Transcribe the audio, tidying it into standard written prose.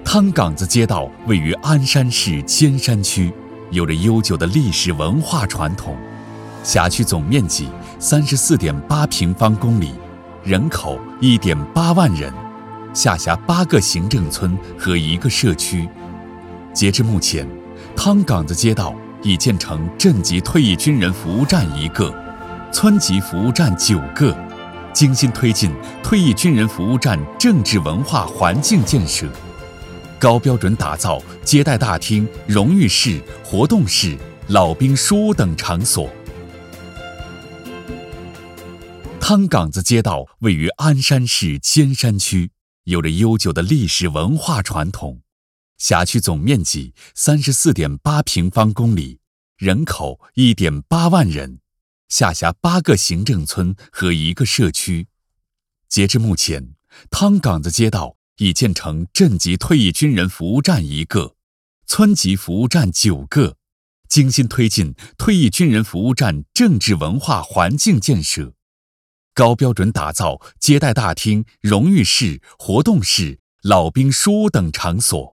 汤岗子街道位于鞍山市尖山区，有着悠久的历史文化传统。辖区总面积34.8平方公里，人口1.8万人，下辖8个行政村和1个社区。截至目前，汤岗子街道已建成镇级退役军人服务站1个，村级服务站9个，精心推进退役军人服务站政治文化环境建设，高标准打造接待大厅、荣誉室、活动室、老兵书屋等场所。汤岗子街道位于鞍山市尖山区，有着悠久的历史文化传统。辖区总面积34.8平方公里，人口1.8万人，下辖8个行政村和1个社区。截至目前，汤岗子街道已建成镇级退役军人服务站1个，村级服务站9个，精心推进退役军人服务站政治文化环境建设，高标准打造接待大厅、荣誉室、活动室、老兵书屋等场所。